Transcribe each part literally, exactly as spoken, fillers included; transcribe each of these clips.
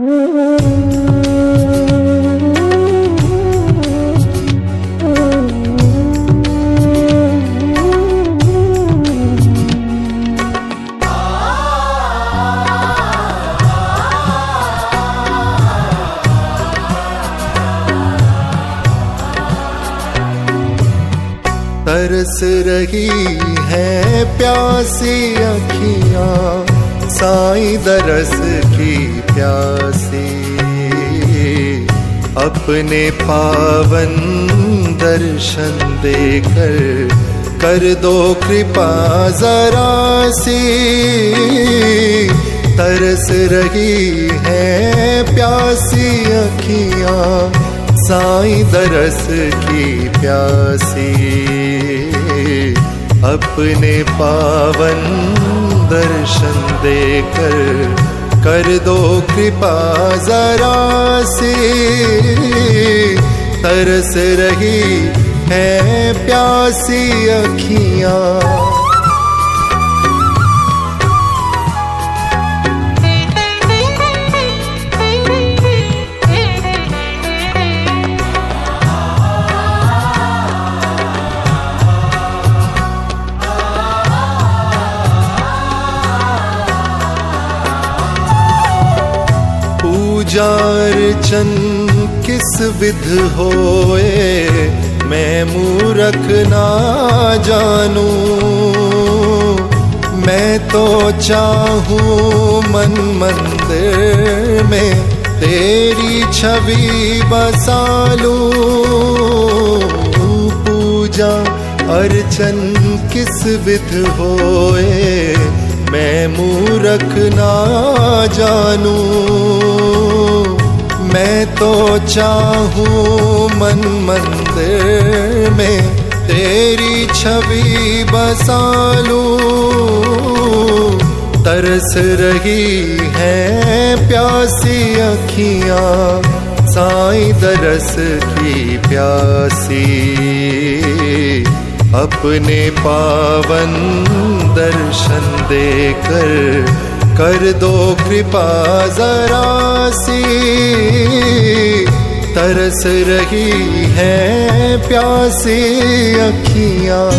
तरस रही है प्यासी अखियाँ साईं दरस की प्यासी, अपने पावन दर्शन देकर कर दो कृपा जरा सी। तरस रही है प्यासी अखियाँ साईं दरस की प्यासी, अपने पावन दर्शन देकर कर दो कृपा जरा सी। तरस रही है प्यासी अखियाँ। पूजा अर्चन किस विध होए मैं मूरख ना जानूं, मैं तो चाहूं मन मंदिर में तेरी छवि बसा लूं। पूजा अर्चन किस विध होए मैं मूरख ना जानूं, मैं तो चाहूं मन मंदिर में तेरी छवि बसा लूं। तरस रही है प्यासी अखियाँ साईं दरस की प्यासी, अपने पावन दर्शन देकर कर दो कृपा जरा सी। तरस रही है प्यासी अखियाँ।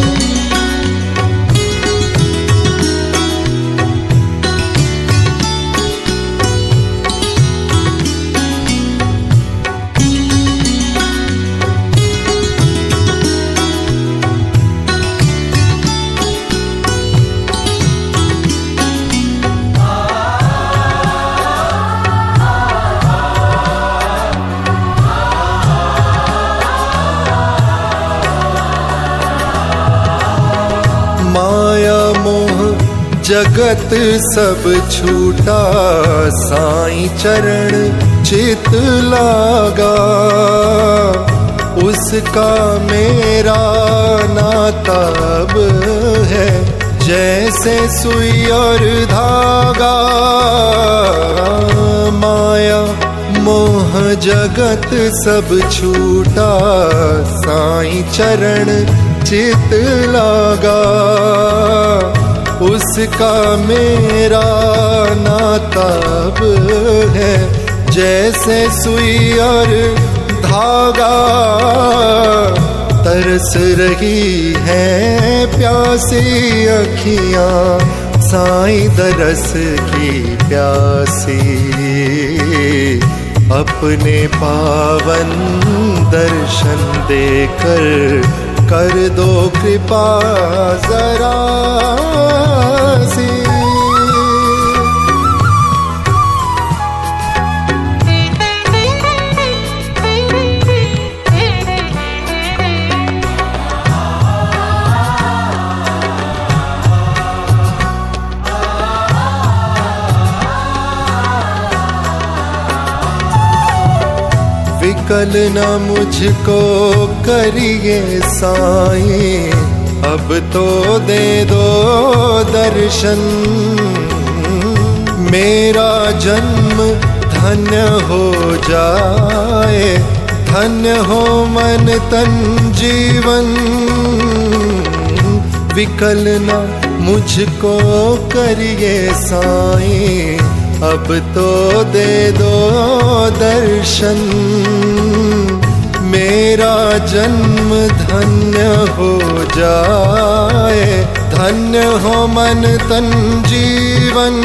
माया मोह जगत सब छूटा साईं चरण चित लागा, उसका मेरा नाता अब है जैसे सुई और धागा। माया मोह जगत सब छूटा साईं चरण चित लागा, उसका मेरा नाता अब है जैसे सुई और धागा। तरस रही है प्यासी अखियाँ साईं दरस की प्यासी, अपने पावन दर्शन देकर कर दो कृपा जरा सी। विकल न मुझको करिए साईं, अब तो दे दो दर्शन। मेरा जन्म धन्य हो जाए, धन्य हो मन तन जीवन। विकल न मुझको करिए साईं, अब तो दे दो दर्शन, मेरा जन्म धन्य हो जाए, धन्य हो मन तन जीवन।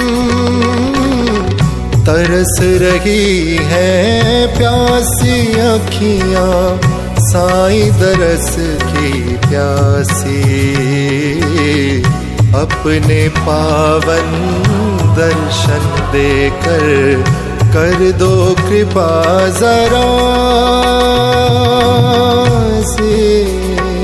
तरस रही है प्यासी अखियाँ, साईं दरस की प्यासी, अपने पावन दर्शन देकर कर दो कृपा जरा सी।